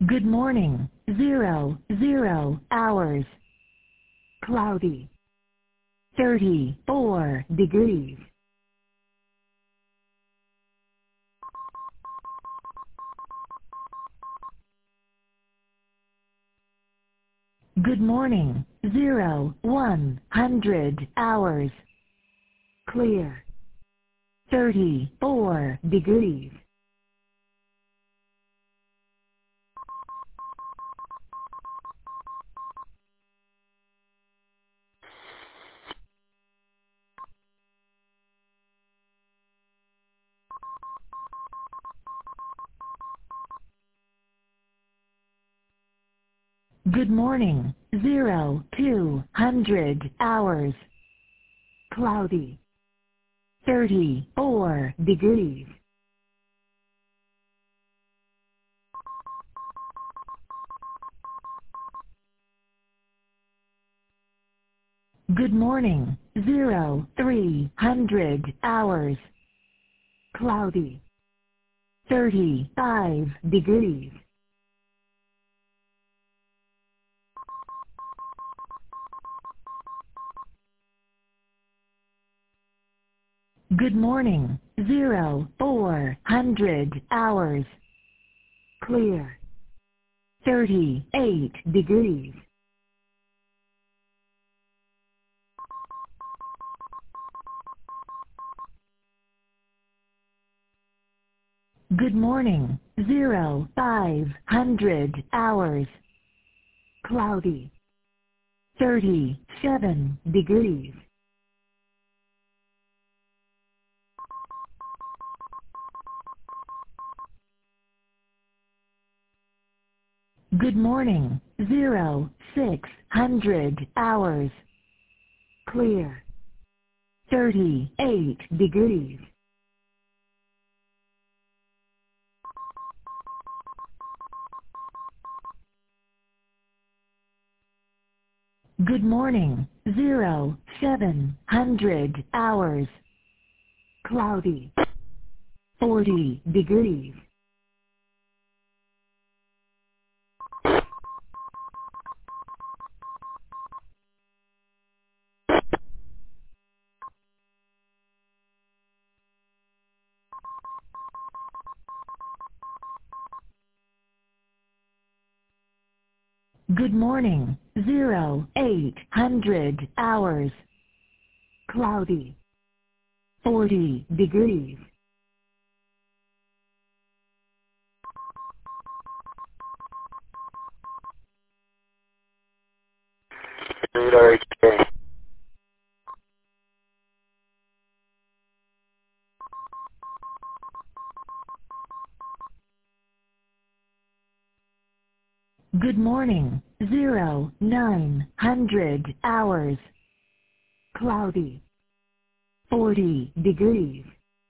Good morning. 00 hours. Cloudy. 34 degrees. Good morning. 100 hours. Clear. 34 degrees. Good morning. 200 hours. Cloudy. 34 degrees. Good morning. 300 hours. Cloudy. 35 degrees. Good morning. 400 hours. Clear. 38 degrees. Good morning. 500 hours. Cloudy. 37 degrees. Good morning. 600 hours. Clear. 38 degrees. Good morning. 700 hours. Cloudy. 40 degrees. Good morning. 800 hours. Cloudy. 40 degrees. Good morning. 900 hours. Cloudy. 40 degrees.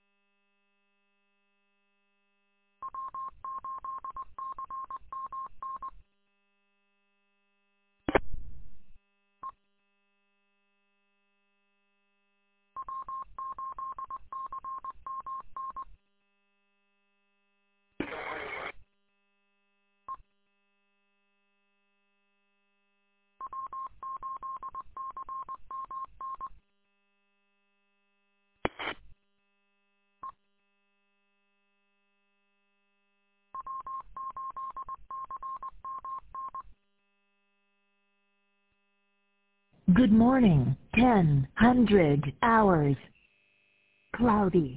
Good morning. 100 hours. Cloudy.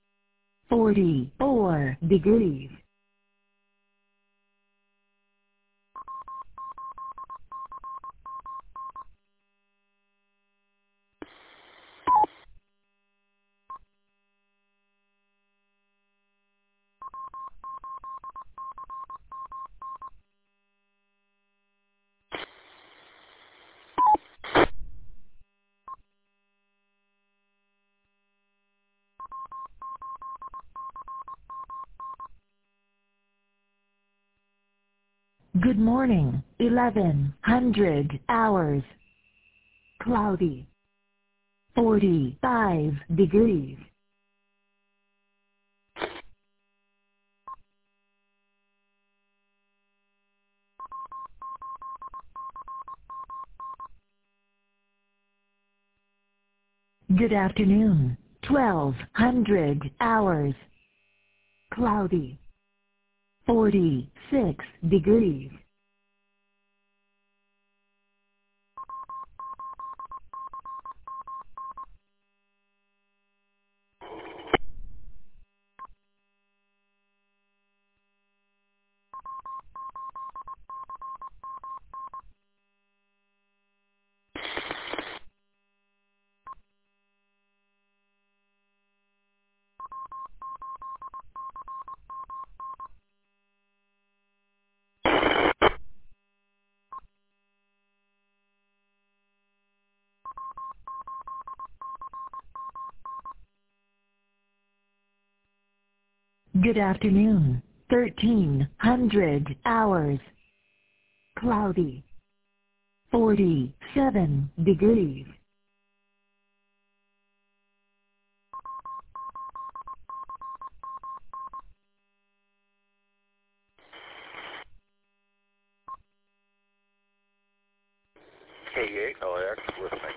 44 degrees. Good morning. 1100 hours. Cloudy. 45 degrees. Good afternoon. 1200 hours. Cloudy. 46 degrees. Good afternoon. 1300 hours. Cloudy. 47 degrees. K8 LAX listening.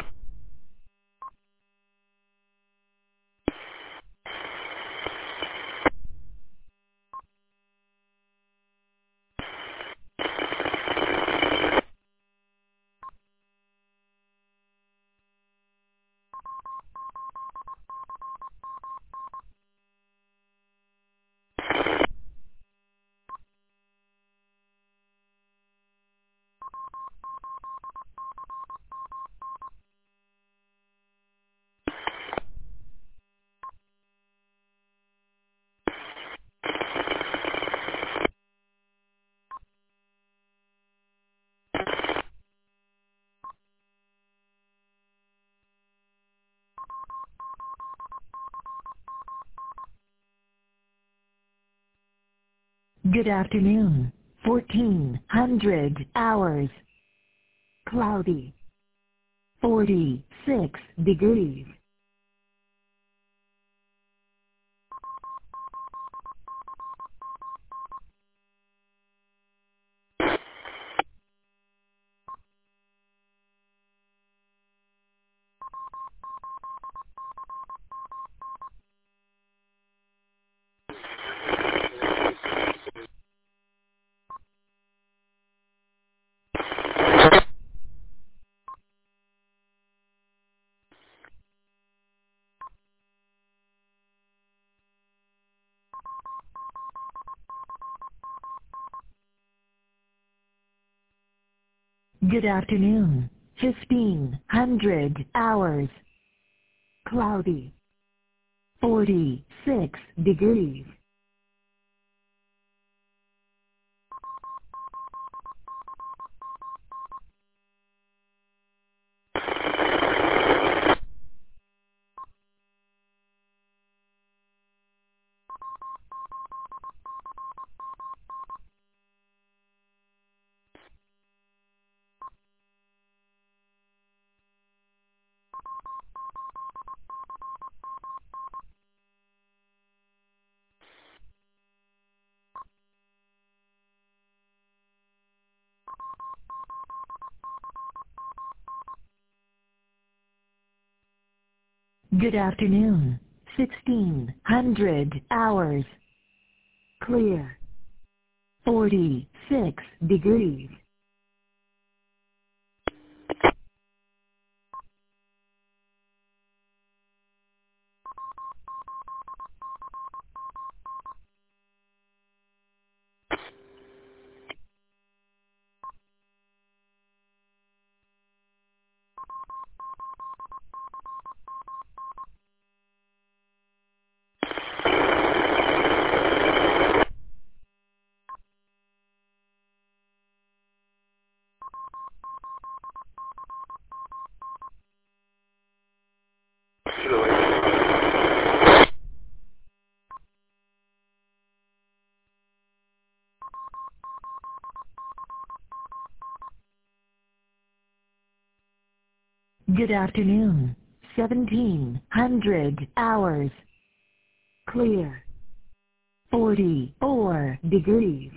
Good afternoon. 1400 hours. Cloudy. 46 degrees. Good afternoon. 1500 hours. Cloudy. 46 degrees. Good afternoon. 1600 hours. Clear. 46 degrees. Good afternoon. 1700 hours. Clear. 44 degrees.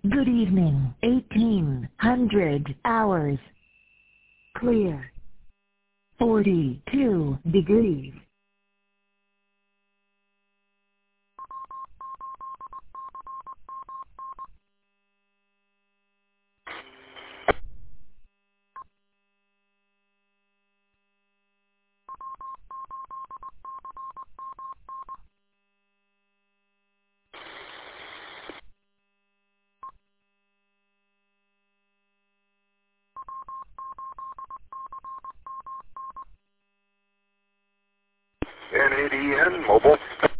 Good evening. 1800 hours. Clear. 42 degrees. NADN mobile.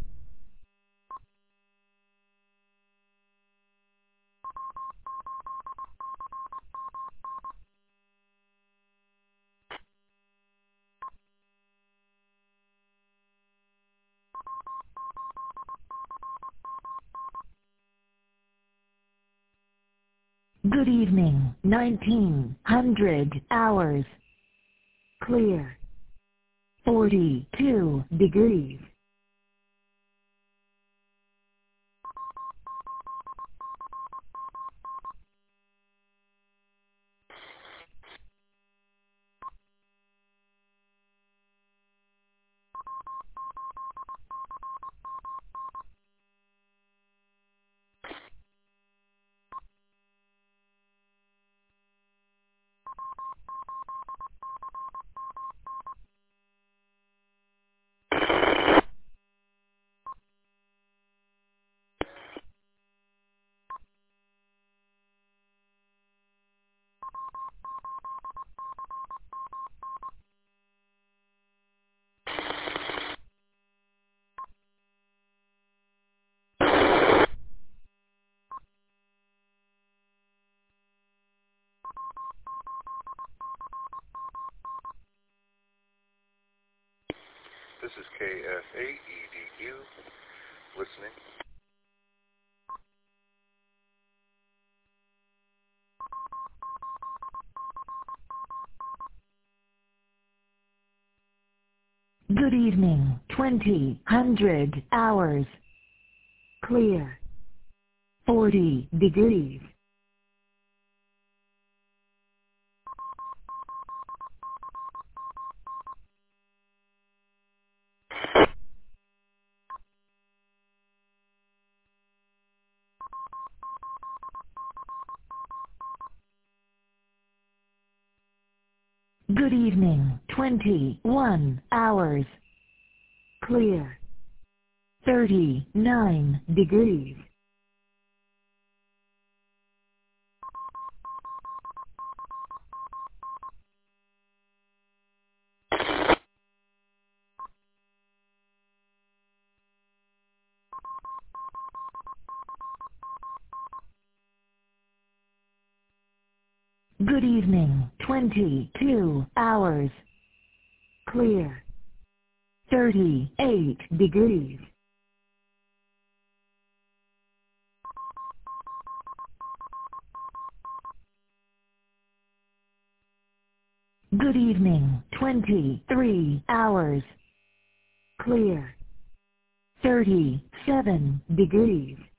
Good evening. 1900 hours. Clear. 42 degrees. This is KFAEDU. Listening. Good evening. 2000 hours. Clear. 40 degrees. Good evening. 21 hours. Clear. 39 degrees. Good evening. 22 hours. Clear. 38 degrees. Good evening. 23 hours. Clear. 37 degrees.